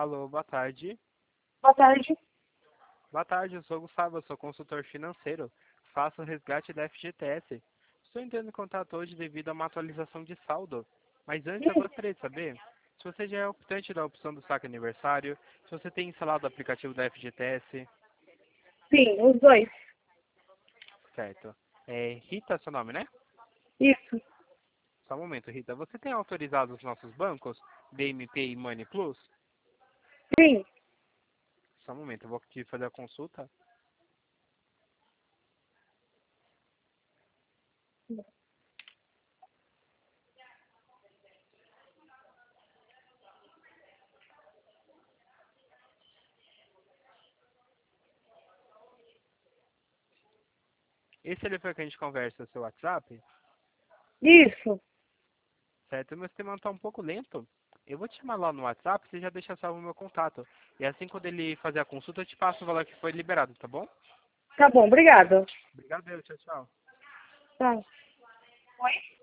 Alô, boa tarde. Boa tarde. Boa tarde, eu sou o Gustavo, eu sou consultor financeiro. Faço o resgate da FGTS. Estou entrando em contato hoje devido a uma atualização de saldo. Mas antes eu gostaria de saber se você já é optante da opção do saque aniversário, se você tem instalado o aplicativo da FGTS, Sim, os dois. certo? Rita, seu nome, né? Isso. Só um momento, Rita. Você tem autorizado os nossos bancos, BMP e Money Plus? Sim. Só um momento, eu vou aqui fazer a consulta. Esse telefone que a gente conversa é o seu WhatsApp? Isso. Certo, meu sistema está um pouco lento. Eu vou te chamar lá no WhatsApp, você já deixa salvo o meu contato. E assim quando ele fazer a consulta, eu te passo o valor que foi liberado, tá bom? Tá bom, obrigada. Obrigado, tchau, tchau. Tá. Oi?